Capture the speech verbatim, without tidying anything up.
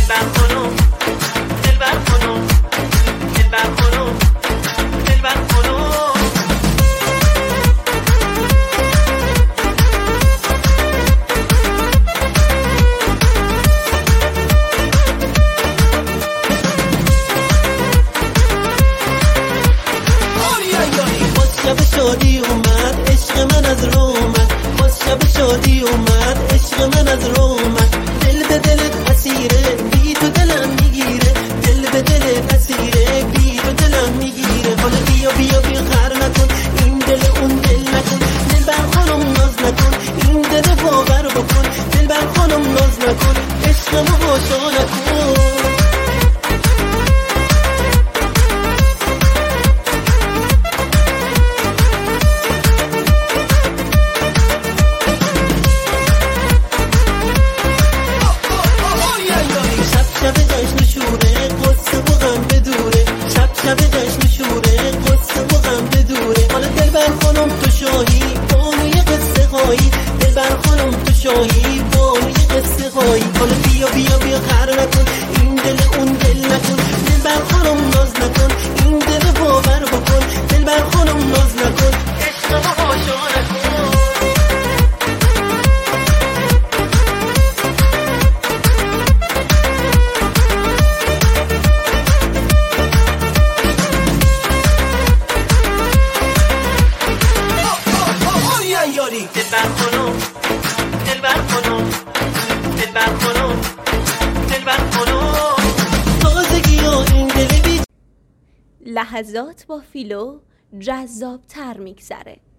شادی اومد عشق من از رو اومد، باز شب شادی اومد عشق من از رو اومد. دل به دلت اسیره بی تو دلم میگیره، دل به دلت اسیره بی تو دلم میگیره. حالا بیا بیا بیا خر نکن این دل اون دل نکن، دل بر خانم ناز نکن این دل باور بکن، دل بر خانم ناز نکن عشقمو باشا نکن. شب جشن شوره قصه و غم بدوره. حالا دل بر خانم تو شاهی بانوی قصه هایی، دل بر خانم تو شاهی بانوی قصه هایی. حالا بیا بیا بیا خر نکن این دل اون دل نکن، دل بر خانم ناز نکن این دل باور بکن، دل بر خانم ناز نکن عشقمو هاشا نکن. دل بر خانم دل بر خانم دل بر خانم دل بر خانم تازگی ها این دل بی. لحظات با فیلو جذاب تر میگذره.